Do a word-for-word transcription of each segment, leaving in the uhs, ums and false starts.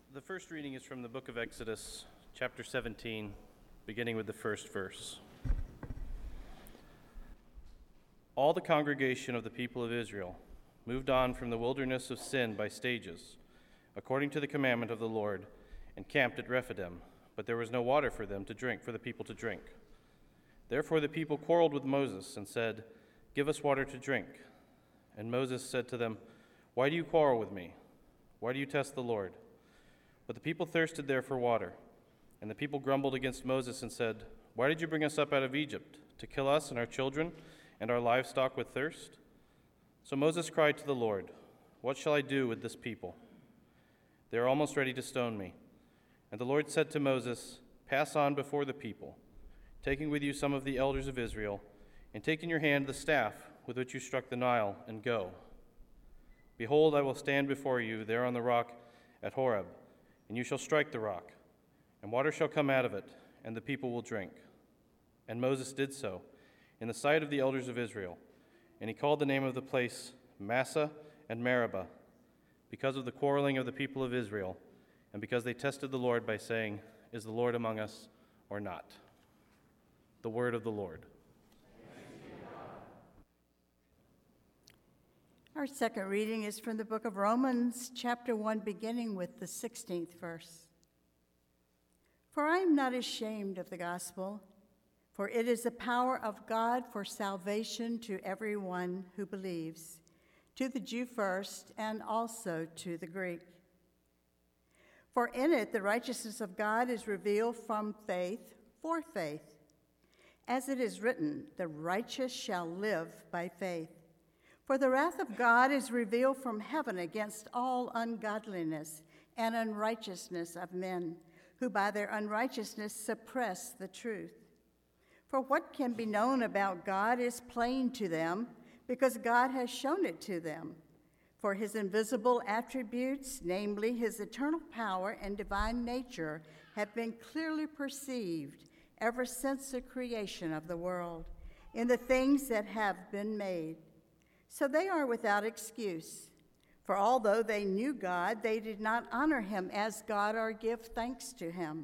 The first reading is from the book of Exodus, chapter seventeen, beginning with the first verse. All the congregation of the people of Israel moved on from the wilderness of Sin by stages, according to the commandment of the Lord, and camped at Rephidim, but there was no water for them to drink, for the people to drink. Therefore the people quarreled with Moses and said, "Give us water to drink." And Moses said to them, "Why do you quarrel with me? Why do you test the Lord?" But the people thirsted there for water. And the people grumbled against Moses and said, "Why did you bring us up out of Egypt, to kill us and our children and our livestock with thirst?" So Moses cried to the Lord, "What shall I do with this people? They are almost ready to stone me." And the Lord said to Moses, "Pass on before the people, taking with you some of the elders of Israel, and take in your hand the staff with which you struck the Nile, and go. Behold, I will stand before you there on the rock at Horeb, and you shall strike the rock, and water shall come out of it, and the people will drink." And Moses did so in the sight of the elders of Israel, and he called the name of the place Massah and Meribah, because of the quarreling of the people of Israel, and because they tested the Lord by saying, "Is the Lord among us or not?" The word of the Lord. Our second reading is from the book of Romans, chapter one, beginning with the sixteenth verse. "For I am not ashamed of the gospel, for it is the power of God for salvation to everyone who believes, to the Jew first, and also to the Greek. For in it the righteousness of God is revealed from faith for faith. As it is written, the righteous shall live by faith. For the wrath of God is revealed from heaven against all ungodliness and unrighteousness of men, who by their unrighteousness suppress the truth. For what can be known about God is plain to them, because God has shown it to them. For his invisible attributes, namely his eternal power and divine nature, have been clearly perceived ever since the creation of the world, in the things that have been made. So they are without excuse. For although they knew God, they did not honor him as God or give thanks to him.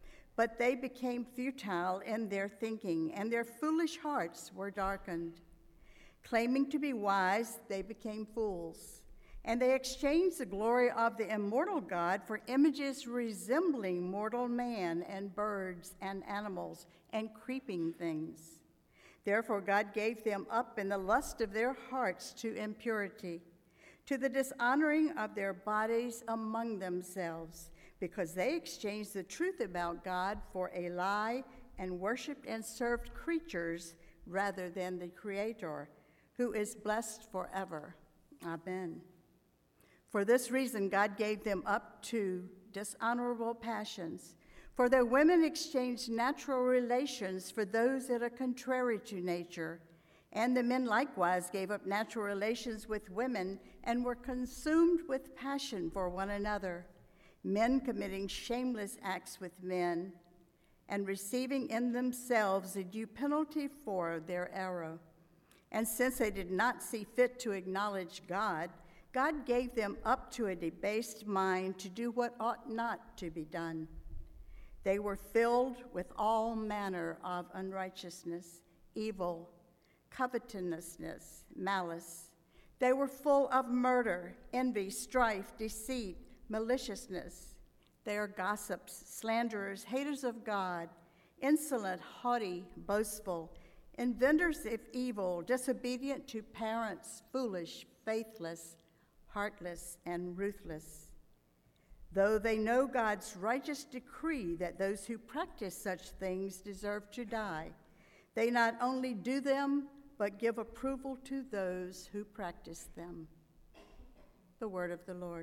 But they became futile in their thinking, and their foolish hearts were darkened. Claiming to be wise, they became fools. And they exchanged the glory of the immortal God for images resembling mortal man and birds and animals and creeping things. Therefore God gave them up in the lust of their hearts to impurity, to the dishonoring of their bodies among themselves, because they exchanged the truth about God for a lie and worshiped and served creatures rather than the Creator, who is blessed forever. Amen. For this reason God gave them up to dishonorable passions. For their women exchanged natural relations for those that are contrary to nature. And the men likewise gave up natural relations with women and were consumed with passion for one another, men committing shameless acts with men and receiving in themselves the due penalty for their error. And since they did not see fit to acknowledge God, God gave them up to a debased mind to do what ought not to be done. They were filled with all manner of unrighteousness, evil, covetousness, malice. They were full of murder, envy, strife, deceit, maliciousness. They are gossips, slanderers, haters of God, insolent, haughty, boastful, inventors of evil, disobedient to parents, foolish, faithless, heartless, and ruthless. Though they know God's righteous decree that those who practice such things deserve to die, they not only do them, but give approval to those who practice them." The word of the Lord.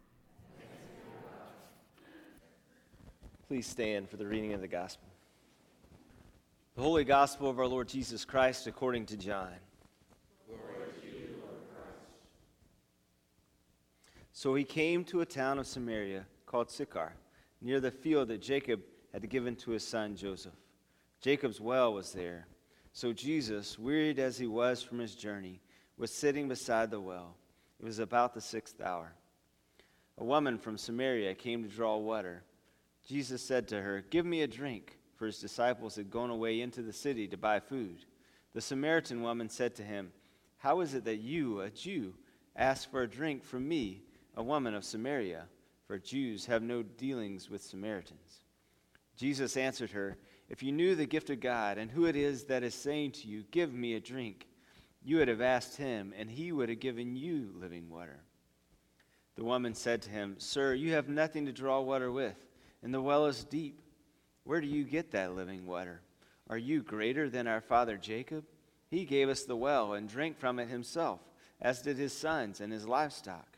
Please stand for the reading of the gospel. The Holy Gospel of our Lord Jesus Christ according to John. Glory to you, Lord Christ. So he came to a town of Samaria called Sychar, near the field that Jacob had given to his son Joseph. Jacob's well was there. So Jesus, wearied as he was from his journey, was sitting beside the well. It was about the sixth hour. A woman from Samaria came to draw water. Jesus said to her, "Give me a drink," for his disciples had gone away into the city to buy food. The Samaritan woman said to him, "How is it that you, a Jew, ask for a drink from me, a woman of Samaria? For Jews have no dealings with Samaritans." Jesus answered her, "If you knew the gift of God and who it is that is saying to you, 'Give me a drink,' you would have asked him, and he would have given you living water." The woman said to him, "Sir, you have nothing to draw water with, and the well is deep. Where do you get that living water? Are you greater than our father Jacob? He gave us the well and drank from it himself, as did his sons and his livestock."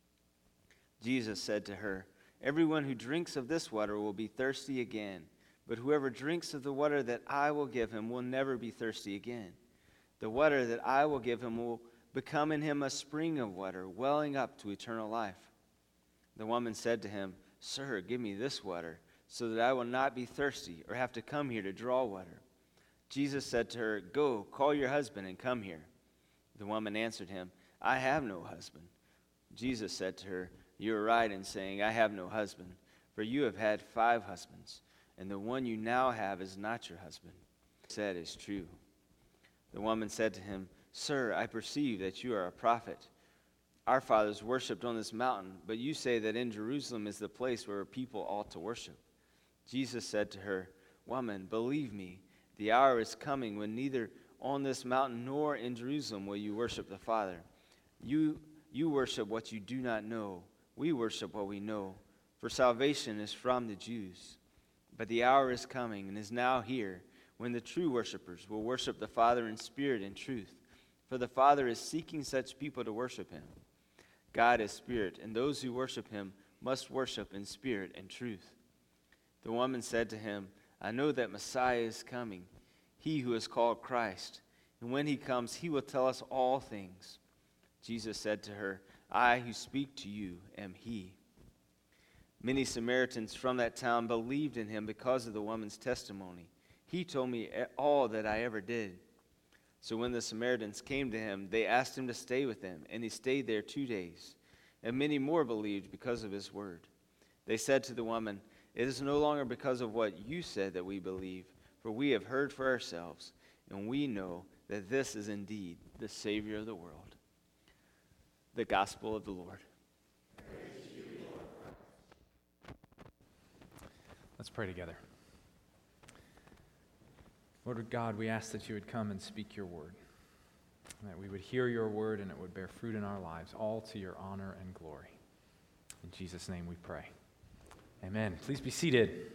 Jesus said to her, "Everyone who drinks of this water will be thirsty again, but whoever drinks of the water that I will give him will never be thirsty again. The water that I will give him will become in him a spring of water, welling up to eternal life." The woman said to him, "Sir, give me this water, so that I will not be thirsty or have to come here to draw water." Jesus said to her, "Go, call your husband and come here." The woman answered him, "I have no husband." Jesus said to her, "You are right in saying, 'I have no husband,' for you have had five husbands, and the one you now have is not your husband." What he said is true. The woman said to him, "Sir, I perceive that you are a prophet. Our fathers worshipped on this mountain, but you say that in Jerusalem is the place where people ought to worship." Jesus said to her, "Woman, believe me, the hour is coming when neither on this mountain nor in Jerusalem will you worship the Father. You, you worship what you do not know. We worship what we know, for salvation is from the Jews. But the hour is coming and is now here when the true worshipers will worship the Father in spirit and truth, for the Father is seeking such people to worship him. God is spirit, and those who worship him must worship in spirit and truth." The woman said to him, "I know that Messiah is coming, he who is called Christ, and when he comes, he will tell us all things." Jesus said to her, "I who speak to you am he." Many Samaritans from that town believed in him because of the woman's testimony. "He told me all that I ever did." So when the Samaritans came to him, they asked him to stay with them, and he stayed there two days. And many more believed because of his word. They said to the woman, "It is no longer because of what you said that we believe, for we have heard for ourselves, and we know that this is indeed the Savior of the world." The Gospel of the Lord. Praise to you, Lord. Let's pray together. Lord God, we ask that you would come and speak your word, that we would hear your word and it would bear fruit in our lives, all to your honor and glory. In Jesus' name we pray. Amen. Please be seated.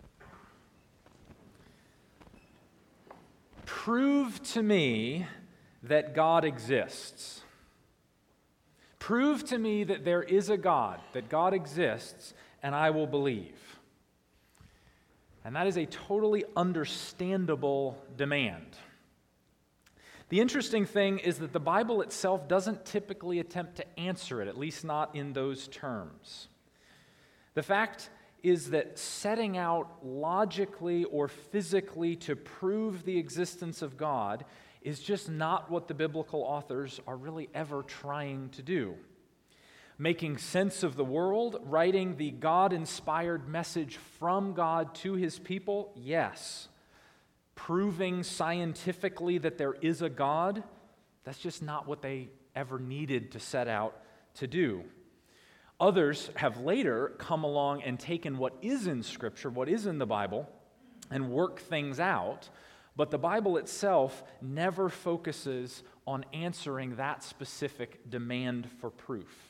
Prove to me that God exists. Prove to me that there is a God, that God exists, and I will believe. And that is a totally understandable demand. The interesting thing is that the Bible itself doesn't typically attempt to answer it, at least not in those terms. The fact is that setting out logically or physically to prove the existence of God is just not what the biblical authors are really ever trying to do. Making sense of the world, writing the God-inspired message from God to his people, yes. Proving scientifically that there is a God, that's just not what they ever needed to set out to do. Others have later come along and taken what is in Scripture, what is in the Bible, and work things out, but the Bible itself never focuses on answering that specific demand for proof.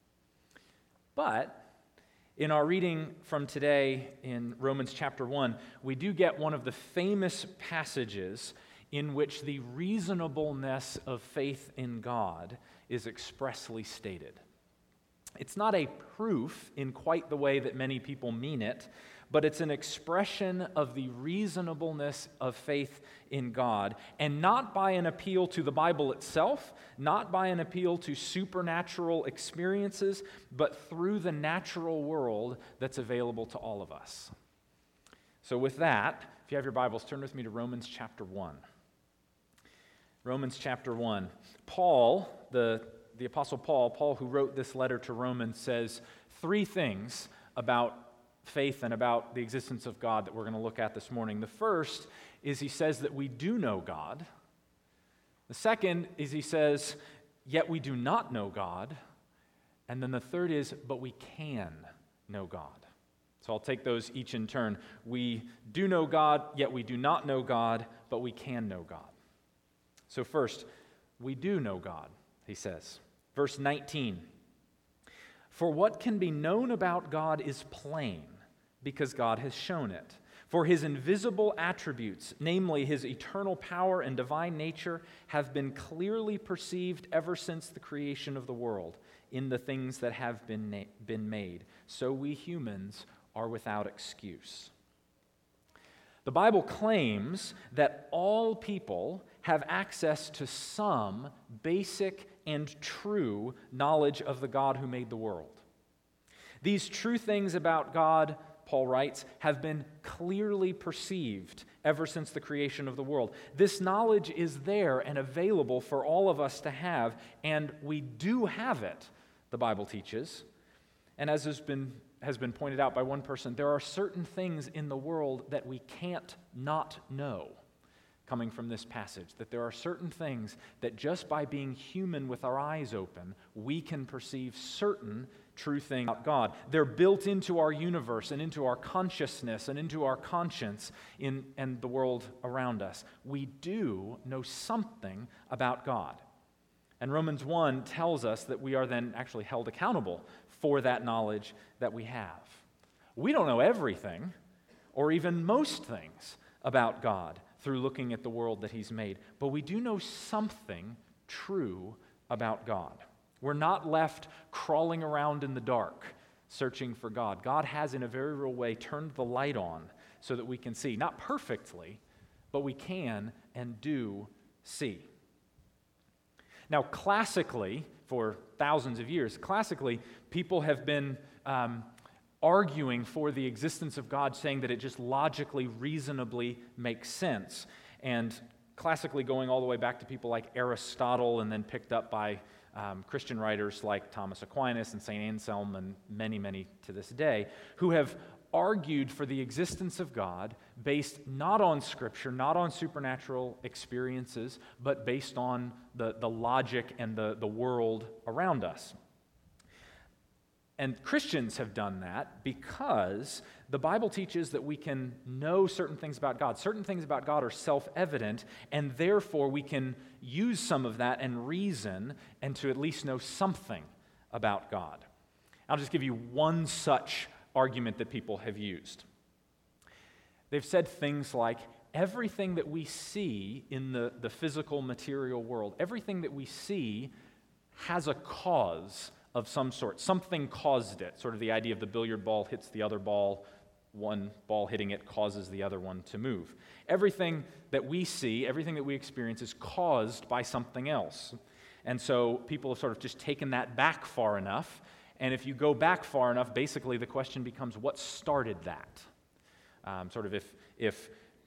But in our reading from today in Romans chapter one, we do get one of the famous passages in which the reasonableness of faith in God is expressly stated. It's not a proof in quite the way that many people mean it, but it's an expression of the reasonableness of faith in God, and not by an appeal to the Bible itself, not by an appeal to supernatural experiences, but through the natural world that's available to all of us. So with that, if you have your Bibles, turn with me to Romans chapter one. Romans chapter one. Paul, the The Apostle Paul, Paul who wrote this letter to Romans, says, three things about faith and about the existence of God that we're going to look at this morning. The first is he says that we do know God. The second is he says, yet we do not know God. And then the third is, but we can know God. So I'll take those each in turn. We do know God, yet we do not know God, but we can know God. So first, we do know God, he says. Verse nineteen, for what can be known about God is plain, because God has shown it. For his invisible attributes, namely his eternal power and divine nature, have been clearly perceived ever since the creation of the world in the things that have been, na- been made. So we humans are without excuse. The Bible claims that all people have access to some basic and true knowledge of the God who made the world. These true things about God, Paul writes, have been clearly perceived ever since the creation of the world. This knowledge is there and available for all of us to have, and we do have it, the Bible teaches. And as has been, has been pointed out by one person, there are certain things in the world that we can't not know, coming from this passage, that there are certain things that just by being human with our eyes open, we can perceive certain true things about God. They're built into our universe and into our consciousness and into our conscience in and the world around us. We do know something about God. And Romans one tells us that we are then actually held accountable for that knowledge that we have. We don't know everything, or even most things, about God through looking at the world that he's made, but we do know something true about God. We're not left crawling around in the dark, searching for God. God has, in a very real way, turned the light on so that we can see. Not perfectly, but we can and do see. Now, classically, for thousands of years, classically, people have been um, arguing for the existence of God, saying that it just logically, reasonably makes sense. And classically, going all the way back to people like Aristotle and then picked up by Um, Christian writers like Thomas Aquinas and Saint Anselm and many, many to this day, who have argued for the existence of God based not on Scripture, not on supernatural experiences, but based on the, the logic and the, the world around us. And Christians have done that because the Bible teaches that we can know certain things about God. Certain things about God are self-evident, and therefore we can use some of that and reason and to at least know something about God. I'll just give you one such argument that people have used. They've said things like, everything that we see in the, the physical material world, everything that we see has a cause of some sort. Something caused it. Sort of the idea of the billiard ball hits the other ball, one ball hitting it causes the other one to move. Everything that we see, everything that we experience is caused by something else. And so people have sort of just taken that back far enough, and if you go back far enough, basically the question becomes, what started that? Um, sort of if, if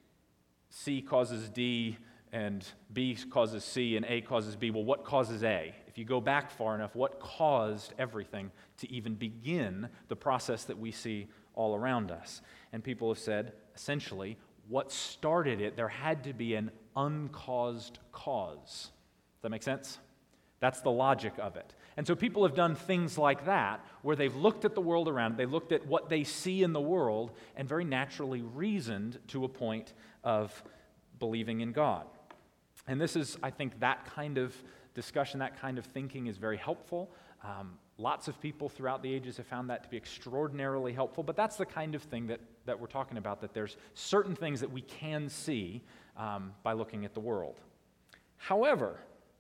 C causes D, and B causes C, and A causes B, well, what causes A? If you go back far enough, what caused everything to even begin the process that we see all around us? And people have said, essentially, what started it, there had to be an uncaused cause. Does that make sense? That's the logic of it. And so people have done things like that, where they've looked at the world around, they looked at what they see in the world, and very naturally reasoned to a point of believing in God. And this is, I think, that kind of discussion, that kind of thinking is very helpful. Um, lots of people throughout the ages have found that to be extraordinarily helpful, but that's the kind of thing that, that we're talking about, that there's certain things that we can see um, by looking at the world. However,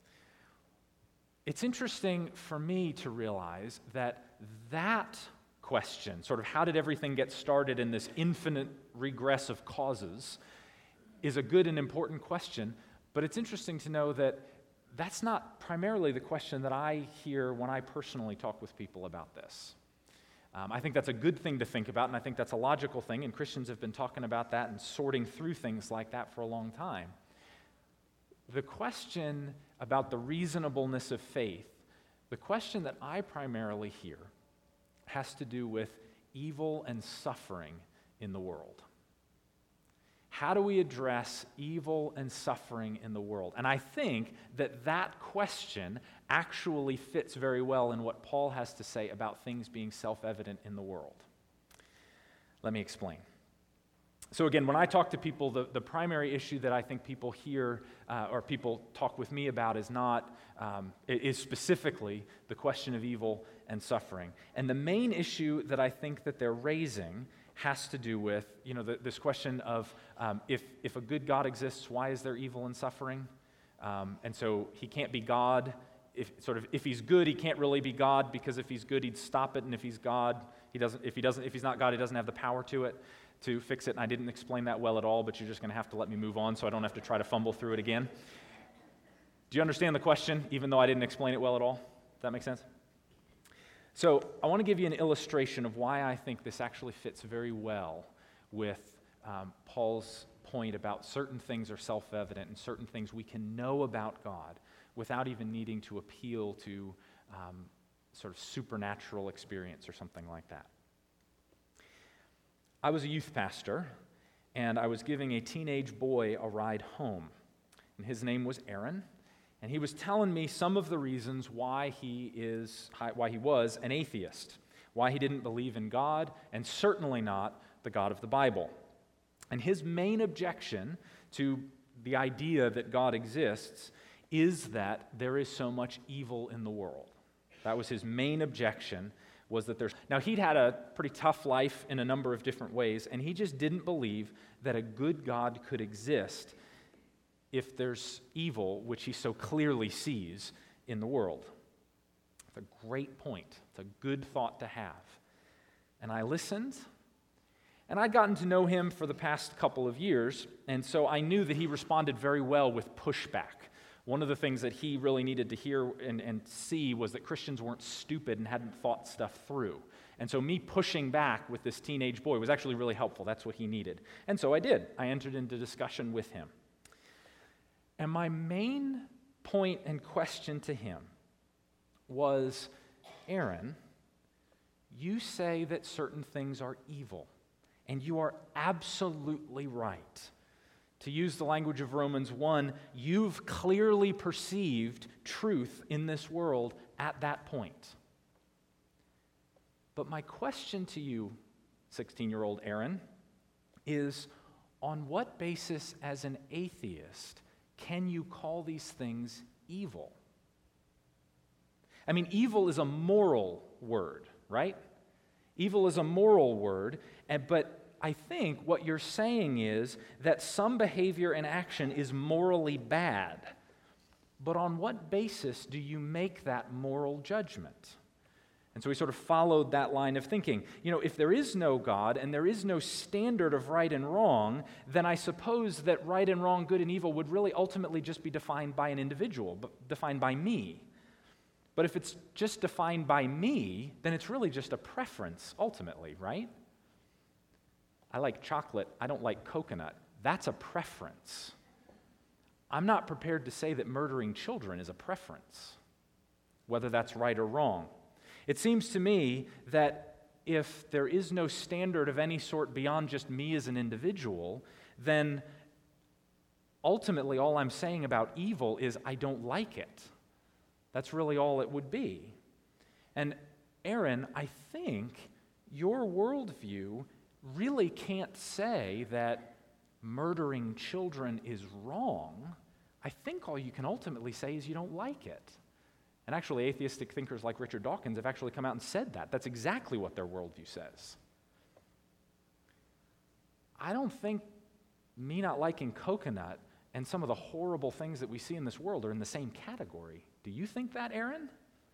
it's interesting for me to realize that that question, sort of how did everything get started in this infinite regress of causes, is a good and important question. But it's interesting to know that that's not primarily the question that I hear when I personally talk with people about this. Um, I think that's a good thing to think about, and I think that's a logical thing, and Christians have been talking about that and sorting through things like that for a long time. The question about the reasonableness of faith, the question that I primarily hear has to do with evil and suffering in the world. How do we address evil and suffering in the world? And I think that that question actually fits very well in what Paul has to say about things being self-evident in the world. Let me explain. So again, when I talk to people, the, the primary issue that I think people hear uh, or people talk with me about is not, um, is specifically the question of evil and suffering. And the main issue that I think that they're raising has to do with, you know, the, this question of um, if, if a good God exists, why is there evil and suffering? Um, and so he can't be God. If, sort of, if he's good, he can't really be God, because if he's good, he'd stop it, and if he's God, he doesn't. If he doesn't, if he's not God, he doesn't have the power to it, to fix it. And I didn't explain that well at all, but you're just going to have to let me move on, so I don't have to try to fumble through it again. Do you understand the question, even though I didn't explain it well at all? Does that make sense? So I want to give you an illustration of why I think this actually fits very well with um, Paul's point about certain things are self-evident and certain things we can know about God without even needing to appeal to um, sort of supernatural experience or something like that. I was a youth pastor, and I was giving a teenage boy a ride home, and his name was Aaron. And he was telling me some of the reasons why he is, why he was an atheist, why he didn't believe in God, and certainly not the God of the Bible. And his main objection to the idea that God exists is that there is so much evil in the world. That was his main objection, was that there's... Now, he'd had a pretty tough life in a number of different ways, and he just didn't believe that a good God could exist if there's evil, which he so clearly sees in the world. It's a great point. It's a good thought to have. And I listened, and I'd gotten to know him for the past couple of years, and so I knew that he responded very well with pushback. One of the things that he really needed to hear and, and see was that Christians weren't stupid and hadn't thought stuff through. And so me pushing back with this teenage boy was actually really helpful. That's what he needed. And so I did. I entered into discussion with him. And my main point and question to him was, Aaron, you say that certain things are evil, and you are absolutely right. To use the language of Romans one, you've clearly perceived truth in this world at that point. But my question to you, sixteen-year-old Aaron, is on what basis as an atheist can you call these things evil? I mean, evil is a moral word, right? Evil is a moral word, and, but I think what you're saying is that some behavior and action is morally bad. But on what basis do you make that moral judgment? And so we sort of followed that line of thinking. You know, if there is no God and there is no standard of right and wrong, then I suppose that right and wrong, good and evil would really ultimately just be defined by an individual, defined by me. But if it's just defined by me, then it's really just a preference ultimately, right? I like chocolate, I don't like coconut. That's a preference. I'm not prepared to say that murdering children is a preference, whether that's right or wrong. It seems to me that if there is no standard of any sort beyond just me as an individual, then ultimately all I'm saying about evil is I don't like it. That's really all it would be. And Aaron, I think your worldview really can't say that murdering children is wrong. I think all you can ultimately say is you don't like it. And actually, atheistic thinkers like Richard Dawkins have actually come out and said that. That's exactly what their worldview says. I don't think me not liking coconut and some of the horrible things that we see in this world are in the same category. Do you think that, Aaron?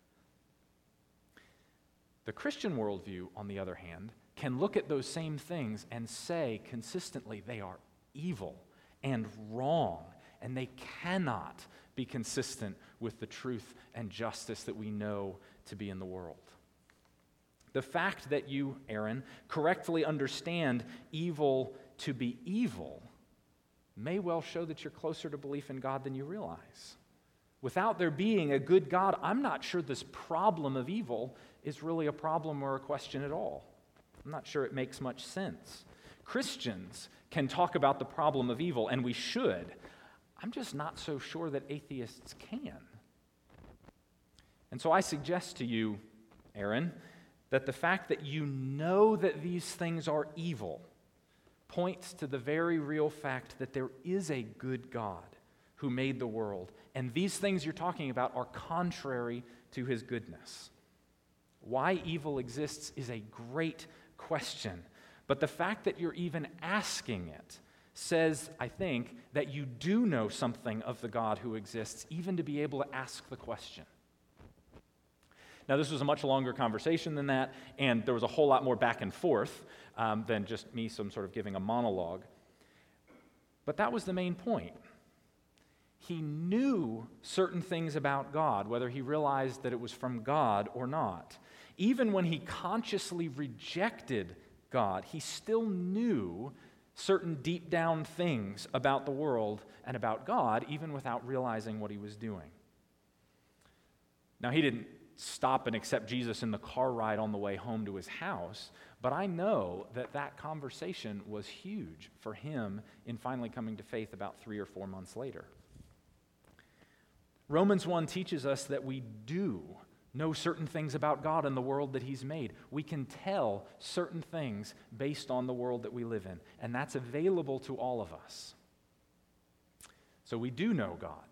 The Christian worldview, on the other hand, can look at those same things and say consistently they are evil and wrong, and they cannot be consistent with the truth and justice that we know to be in the world. The fact that you, Aaron, correctly understand evil to be evil may well show that you're closer to belief in God than you realize. Without there being a good God, I'm not sure this problem of evil is really a problem or a question at all. I'm not sure it makes much sense. Christians can talk about the problem of evil, and we should. I'm just not so sure that atheists can. And so I suggest to you, Aaron, that the fact that you know that these things are evil points to the very real fact that there is a good God who made the world, and these things you're talking about are contrary to his goodness. Why evil exists is a great question, but the fact that you're even asking it says, I think, that you do know something of the God who exists, even to be able to ask the question. Now, this was a much longer conversation than that, and there was a whole lot more back and forth um, than just me some sort of giving a monologue. But that was the main point. He knew certain things about God, whether he realized that it was from God or not. Even when he consciously rejected God, he still knew certain deep down things about the world and about God, even without realizing what he was doing. Now, he didn't stop and accept Jesus in the car ride on the way home to his house, but I know that that conversation was huge for him in finally coming to faith about three or four months later. Romans one teaches us that we do know certain things about God and the world that he's made. We can tell certain things based on the world that we live in, and that's available to all of us. So we do know God.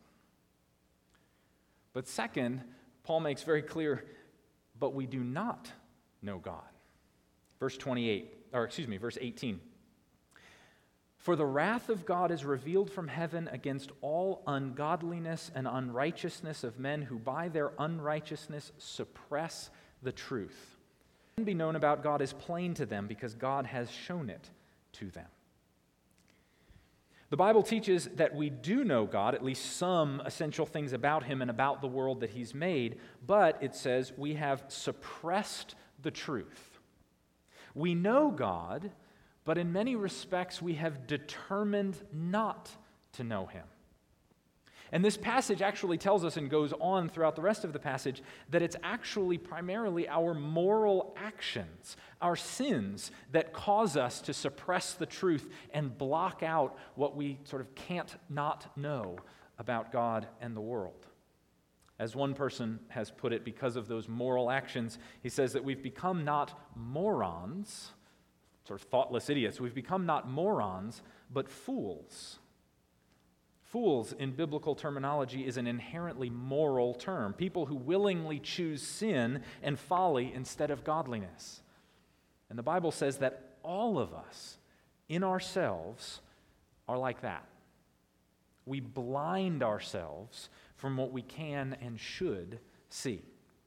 But second, Paul makes very clear, but we do not know God. Verse twenty-eight, or excuse me, verse eighteen. For the wrath of God is revealed from heaven against all ungodliness and unrighteousness of men who by their unrighteousness suppress the truth. What can be known about God is plain to them because God has shown it to them. The Bible teaches that we do know God, at least some essential things about him and about the world that he's made, but it says we have suppressed the truth. We know God, but in many respects, we have determined not to know him. And this passage actually tells us, and goes on throughout the rest of the passage, that it's actually primarily our moral actions, our sins, that cause us to suppress the truth and block out what we sort of can't not know about God and the world. As one person has put it, because of those moral actions, he says that we've become not morons, sort of thoughtless idiots. We've become not morons, but fools. Fools, in biblical terminology, is an inherently moral term. People who willingly choose sin and folly instead of godliness. And the Bible says that all of us, in ourselves, are like that. We blind ourselves from what we can and should see.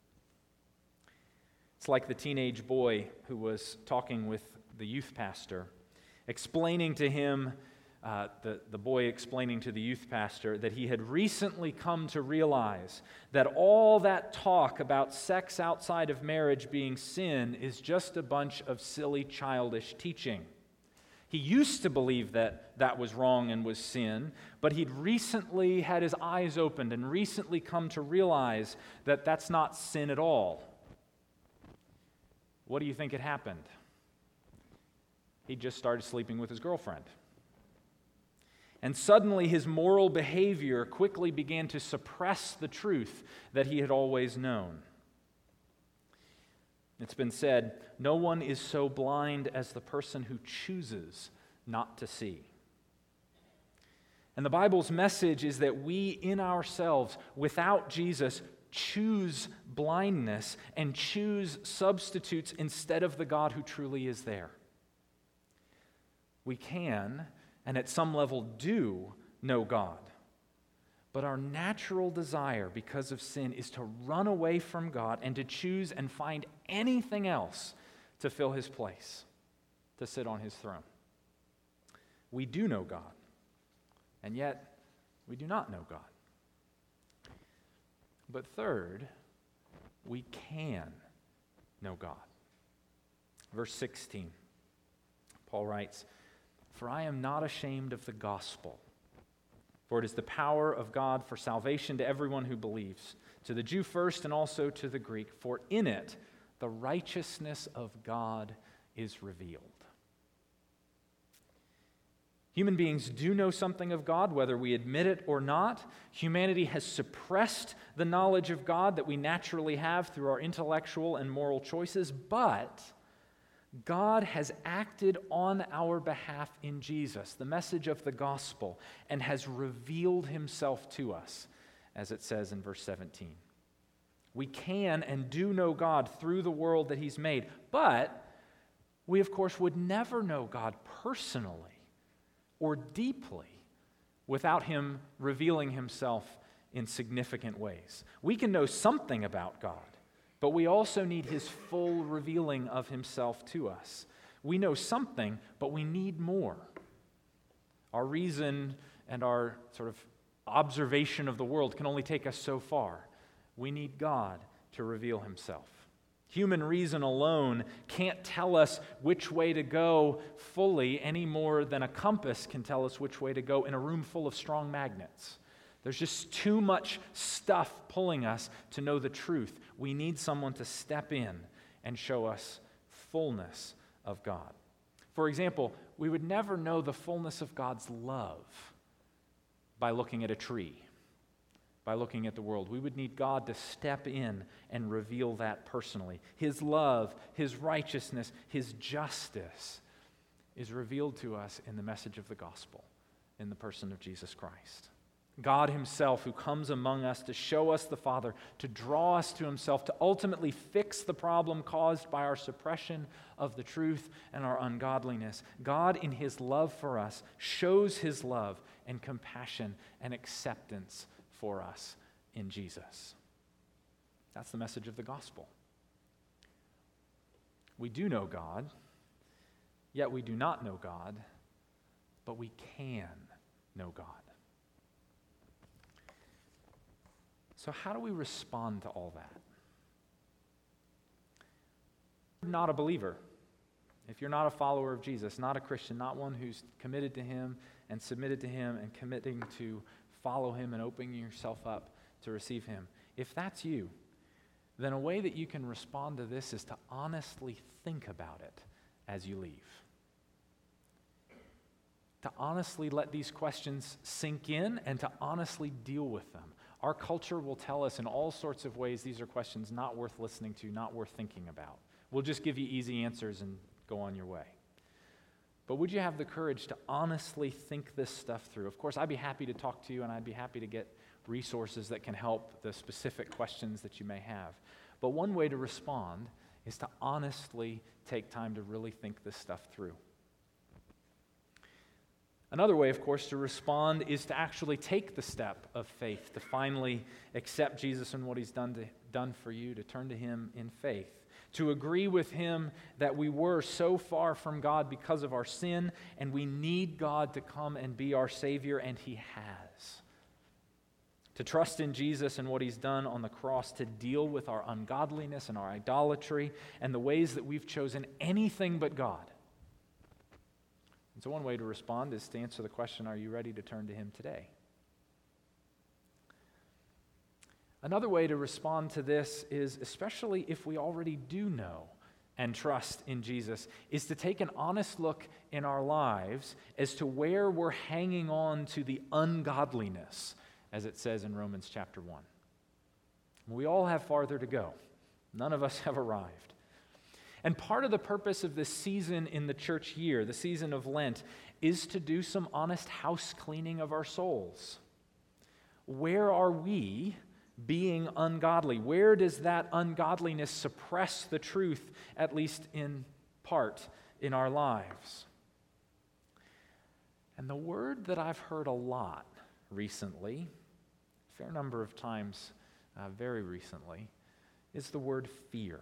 It's like the teenage boy who was talking with the youth pastor, explaining to him, uh, the, the boy explaining to the youth pastor that he had recently come to realize that all that talk about sex outside of marriage being sin is just a bunch of silly, childish teaching. He used to believe that that was wrong and was sin, but he'd recently had his eyes opened and recently come to realize that that's not sin at all. What do you think had happened? He just started sleeping with his girlfriend. And suddenly his moral behavior quickly began to suppress the truth that he had always known. It's been said, no one is so blind as the person who chooses not to see. And the Bible's message is that we in ourselves, without Jesus, choose blindness and choose substitutes instead of the God who truly is there. We can, and at some level do, know God. But our natural desire, because of sin, is to run away from God and to choose and find anything else to fill his place, to sit on his throne. We do know God, and yet we do not know God. But third, we can know God. Verse sixteen, Paul writes, "For I am not ashamed of the gospel, For it is the power of God for salvation to everyone who believes, to the Jew first and also to the Greek, for in it the righteousness of God is revealed. Human beings do know something of God, whether we admit it or not. Humanity has suppressed the knowledge of God that we naturally have through our intellectual and moral choices, but God has acted on our behalf in Jesus, the message of the gospel, and has revealed himself to us, as it says in verse seventeen. We can and do know God through the world that he's made, but we, of course, would never know God personally or deeply without him revealing himself in significant ways. We can know something about God, but we also need his full revealing of himself to us. We know something, but we need more. Our reason and our sort of observation of the world can only take us so far. We need God to reveal himself. Human reason alone can't tell us which way to go fully any more than a compass can tell us which way to go in a room full of strong magnets. There's just too much stuff pulling us to know the truth. We need someone to step in and show us fullness of God. For example, we would never know the fullness of God's love by looking at a tree, by looking at the world. We would need God to step in and reveal that personally. His love, his righteousness, his justice is revealed to us in the message of the gospel, in the person of Jesus Christ. God himself, who comes among us to show us the Father, to draw us to himself, to ultimately fix the problem caused by our suppression of the truth and our ungodliness. God, in his love for us, shows his love and compassion and acceptance for us in Jesus. That's the message of the gospel. We do know God, yet we do not know God, but we can know God. So how do we respond to all that? If you're not a believer, if you're not a follower of Jesus, not a Christian, not one who's committed to him and submitted to him and committing to follow him and opening yourself up to receive him, if that's you, then a way that you can respond to this is to honestly think about it as you leave. To honestly let these questions sink in and to honestly deal with them. Our culture will tell us in all sorts of ways these are questions not worth listening to, not worth thinking about. We'll just give you easy answers and go on your way. But would you have the courage to honestly think this stuff through? Of course, I'd be happy to talk to you, and I'd be happy to get resources that can help the specific questions that you may have. But one way to respond is to honestly take time to really think this stuff through. Another way, of course, to respond is to actually take the step of faith, to finally accept Jesus and what he's done, to, done for you, to turn to him in faith, to agree with him that we were so far from God because of our sin, and we need God to come and be our Savior, and he has. To trust in Jesus and what he's done on the cross to deal with our ungodliness and our idolatry and the ways that we've chosen anything but God. And so one way to respond is to answer the question, are you ready to turn to him today? Another way to respond to this is, especially if we already do know and trust in Jesus, is to take an honest look in our lives as to where we're hanging on to the ungodliness, as it says in Romans chapter one. We all have farther to go. None of us have arrived. And part of the purpose of this season in the church year, the season of Lent, is to do some honest house cleaning of our souls. Where are we being ungodly? Where does that ungodliness suppress the truth, at least in part, in our lives? And the word that I've heard a lot recently, a fair number of times uh, very recently, is the word fear.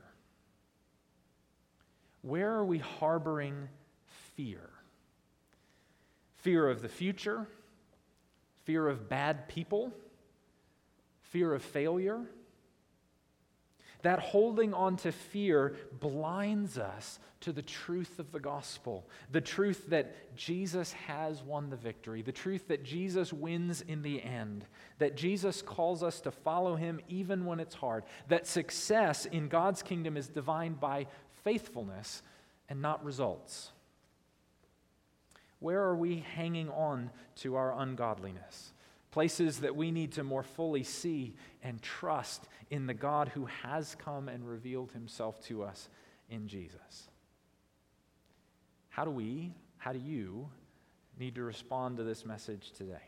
Where are we harboring fear? Fear of the future, fear of bad people, fear of failure. That holding on to fear blinds us to the truth of the gospel, the truth that Jesus has won the victory, the truth that Jesus wins in the end, that Jesus calls us to follow him even when it's hard, that success in God's kingdom is defined by faithfulness and not results. Where are we hanging on to our ungodliness? Places that we need to more fully see and trust in the God who has come and revealed himself to us in Jesus. How do we, how do you need to respond to this message today?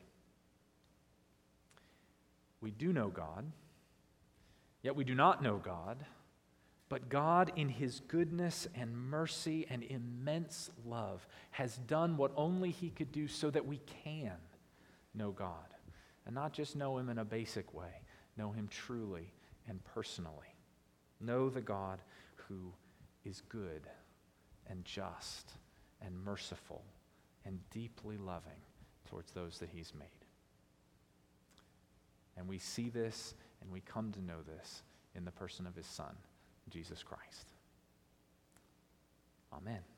We do know God, yet we do not know God. But God, in his goodness and mercy and immense love, has done what only he could do so that we can know God. And not just know him in a basic way, know him truly and personally. Know the God who is good and just and merciful and deeply loving towards those that he's made. And we see this and we come to know this in the person of his Son, Jesus Christ. Amen.